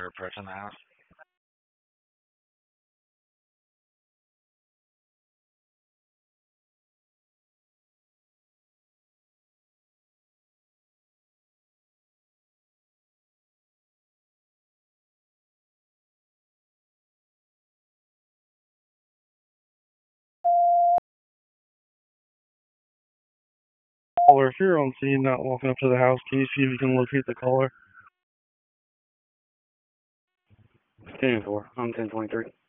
are approaching the house. Caller, if you're on scene not walking up to the house, can you see if you can locate the caller? 10-4. I'm 1023.